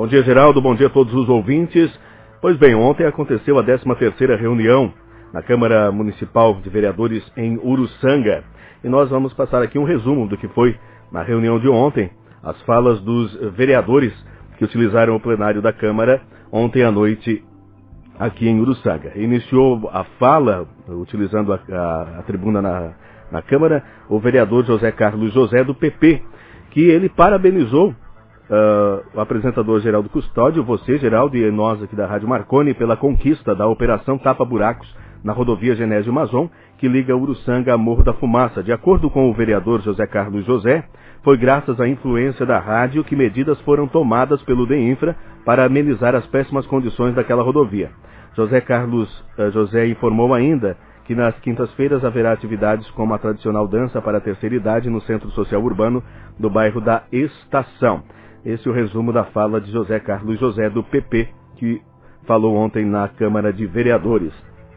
Bom dia, Geraldo. Bom dia a todos os ouvintes. Pois bem, ontem aconteceu a 13ª reunião na Câmara Municipal de Vereadores em Uruçanga. E nós vamos passar aqui um resumo do que foi na reunião de ontem, as falas dos vereadores que utilizaram o plenário da Câmara ontem à noite aqui em Uruçanga. Iniciou a fala, utilizando a tribuna na Câmara, o vereador José Carlos José, do PP, que ele parabenizou o apresentador Geraldo Custódio, você, Geraldo, e nós aqui da Rádio Marconi, pela conquista da Operação Tapa Buracos na rodovia Genésio Mazon, que liga Uruçanga a Morro da Fumaça. De acordo com o vereador José Carlos José, foi graças à influência da rádio que medidas foram tomadas pelo DEINFRA para amenizar as péssimas condições daquela rodovia. José Carlos José informou ainda que nas quintas-feiras haverá atividades como a tradicional dança para a terceira idade no Centro Social Urbano do bairro da Estação. Esse é o resumo da fala de José Carlos José, do PP, que falou ontem na Câmara de Vereadores.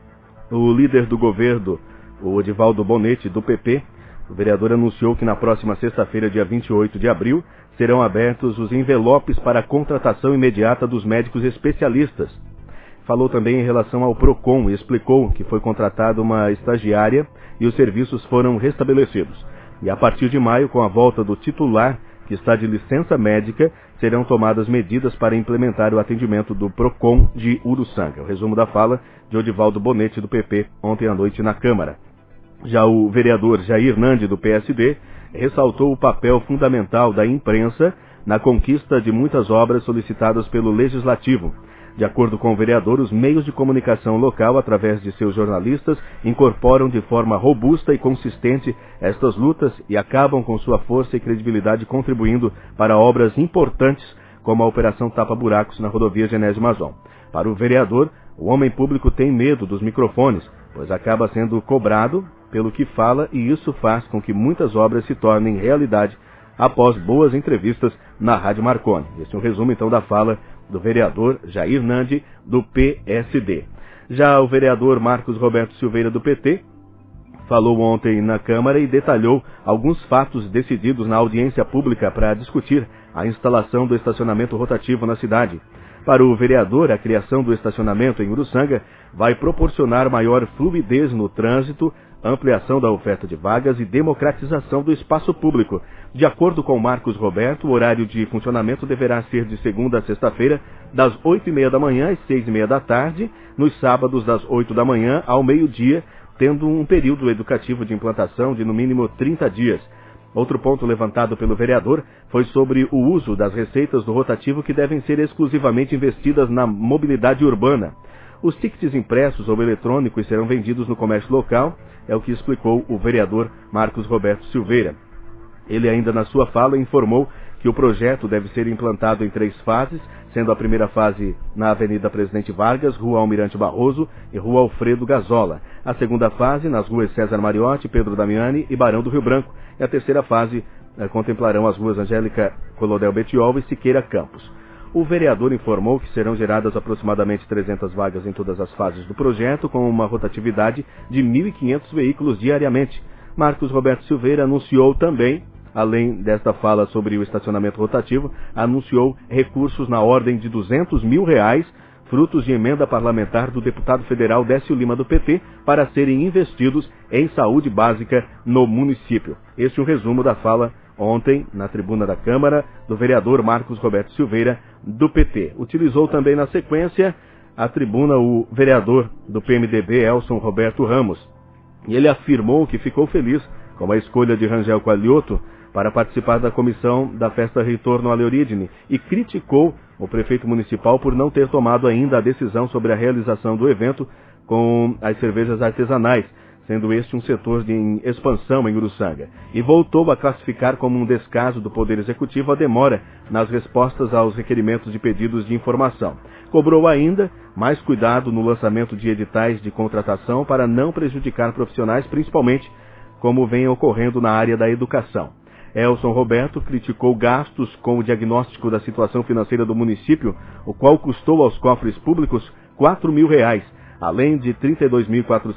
O líder do governo, o Odivaldo Bonetti, do PP, o vereador anunciou que na próxima sexta-feira, dia 28 de abril, serão abertos os envelopes para a contratação imediata dos médicos especialistas. Falou também em relação ao PROCON e explicou que foi contratada uma estagiária e os serviços foram restabelecidos. E a partir de maio, com a volta do titular, que está de licença médica, serão tomadas medidas para implementar o atendimento do PROCON de Uruçanga. O resumo da fala de Odivaldo Bonetti, do PP, ontem à noite na Câmara. Já o vereador Jair Nandi, do PSD, ressaltou o papel fundamental da imprensa na conquista de muitas obras solicitadas pelo Legislativo. De acordo com o vereador, os meios de comunicação local, através de seus jornalistas, incorporam de forma robusta e consistente estas lutas e acabam com sua força e credibilidade contribuindo para obras importantes como a Operação Tapa Buracos na rodovia Genésio Mazon. Para o vereador, o homem público tem medo dos microfones, pois acaba sendo cobrado pelo que fala e isso faz com que muitas obras se tornem realidade após boas entrevistas na Rádio Marconi. Esse é um resumo então da fala do vereador Jair Nandi, do PSD. Já o vereador Marcos Roberto Silveira, do PT, falou ontem na Câmara e detalhou alguns fatos decididos na audiência pública para discutir a instalação do estacionamento rotativo na cidade. Para o vereador, a criação do estacionamento em Uruçanga vai proporcionar maior fluidez no trânsito, ampliação da oferta de vagas e democratização do espaço público. De acordo com Marcos Roberto, o horário de funcionamento deverá ser de segunda a sexta-feira, das 8h30 da manhã às 6h30 da tarde, nos sábados das 8 da manhã ao meio-dia, tendo um período educativo de implantação de no mínimo 30 dias. Outro ponto levantado pelo vereador foi sobre o uso das receitas do rotativo que devem ser exclusivamente investidas na mobilidade urbana. Os tickets impressos ou eletrônicos serão vendidos no comércio local, é o que explicou o vereador Marcos Roberto Silveira. Ele ainda na sua fala informou que o projeto deve ser implantado em 3 fases, sendo a primeira fase na Avenida Presidente Vargas, Rua Almirante Barroso e Rua Alfredo Gazola. A segunda fase nas ruas César Mariotti, Pedro Damiani e Barão do Rio Branco. E a terceira fase contemplarão as ruas Angélica Colodel Betiol e Siqueira Campos. O vereador informou que serão geradas aproximadamente 300 vagas em todas as fases do projeto, com uma rotatividade de 1.500 veículos diariamente. Marcos Roberto Silveira anunciou também, além desta fala sobre o estacionamento rotativo, anunciou recursos na ordem de R$200 mil, frutos de emenda parlamentar do deputado federal Décio Lima, do PT, para serem investidos em saúde básica no município. Este é um resumo da fala ontem, na tribuna da Câmara, do vereador Marcos Roberto Silveira, do PT. Utilizou também na sequência a tribuna o vereador do PMDB, Elson Roberto Ramos. E ele afirmou que ficou feliz com a escolha de Rangel Qualioto para participar da comissão da festa Retorno à Leorídine e criticou o prefeito municipal por não ter tomado ainda a decisão sobre a realização do evento com as cervejas artesanais, sendo este um setor em expansão em Uruçanga, e voltou a classificar como um descaso do Poder Executivo a demora nas respostas aos requerimentos de pedidos de informação. Cobrou ainda mais cuidado no lançamento de editais de contratação para não prejudicar profissionais, principalmente como vem ocorrendo na área da educação. Elson Roberto criticou gastos com o diagnóstico da situação financeira do município, o qual custou aos cofres públicos R$4 mil, além de R$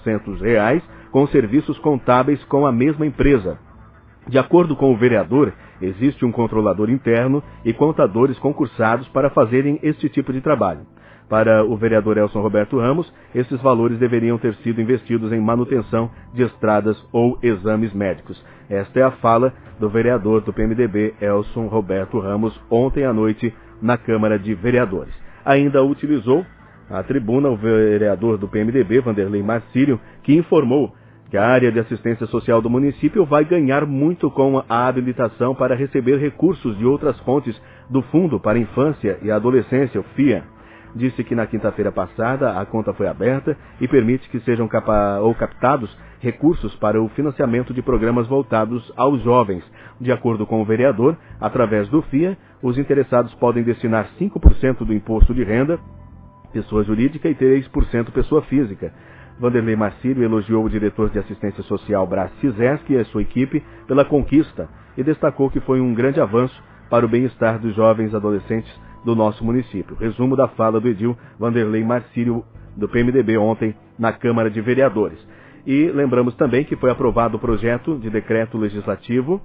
32.400 com serviços contábeis com a mesma empresa. De acordo com o vereador, Existe um controlador interno e contadores concursados para fazerem este tipo de trabalho. Para o vereador Elson Roberto Ramos, esses valores deveriam ter sido investidos em manutenção de estradas ou exames médicos. Esta é a fala do vereador do PMDB, Elson Roberto Ramos, ontem à noite na Câmara de Vereadores. Ainda utilizou a tribuna o vereador do PMDB, Vanderlei Marcílio, que informou que a área de assistência social do município vai ganhar muito com a habilitação para receber recursos de outras fontes do Fundo para a Infância e a Adolescência, o FIA. Disse que na quinta-feira passada a conta foi aberta e permite que sejam captados recursos para o financiamento de programas voltados aos jovens. De acordo com o vereador, através do FIA, os interessados podem destinar 5% do imposto de renda, pessoa jurídica, e 3% pessoa física. Vanderlei Marcílio elogiou o diretor de assistência social Brás Cizeschi e a sua equipe pela conquista e destacou que foi um grande avanço para o bem-estar dos jovens adolescentes do nosso município. Resumo da fala do edil Vanderlei Marcílio, do PMDB, ontem na Câmara de Vereadores. E lembramos também que foi aprovado o projeto de decreto legislativo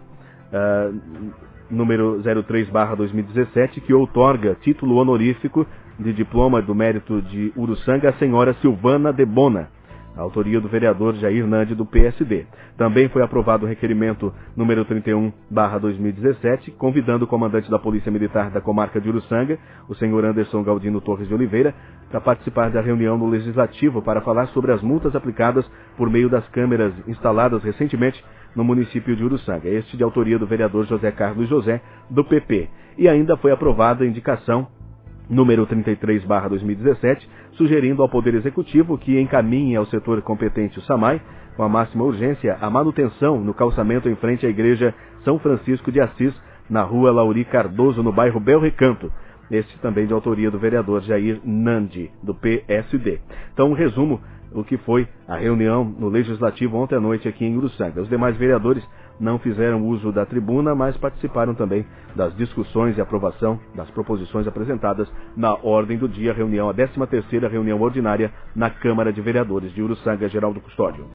número 03/2017, que outorga título honorífico de diploma do mérito de Uruçanga à senhora Silvana de Bona, a autoria do vereador Jair Nandi, do PSD. Também foi aprovado o requerimento número 31/2017, convidando o comandante da Polícia Militar da comarca de Uruçanga, o senhor Anderson Galdino Torres de Oliveira, para participar da reunião no Legislativo para falar sobre as multas aplicadas por meio das câmeras instaladas recentemente no município de Uruçanga. Este de autoria do vereador José Carlos José, do PP. E ainda foi aprovada a indicação número 33/2017, sugerindo ao Poder Executivo que encaminhe ao setor competente, o SAMAI, com a máxima urgência, a manutenção no calçamento em frente à Igreja São Francisco de Assis, na rua Lauri Cardoso, no bairro Bel Recanto. Este também de autoria do vereador Jair Nandi, do PSD. Então, um resumo o que foi a reunião no Legislativo ontem à noite aqui em Uruçanga. Os demais vereadores não fizeram uso da tribuna, mas participaram também das discussões e aprovação das proposições apresentadas na ordem do dia, a 13ª reunião ordinária na Câmara de Vereadores de Uruçanga. Geraldo Custódio.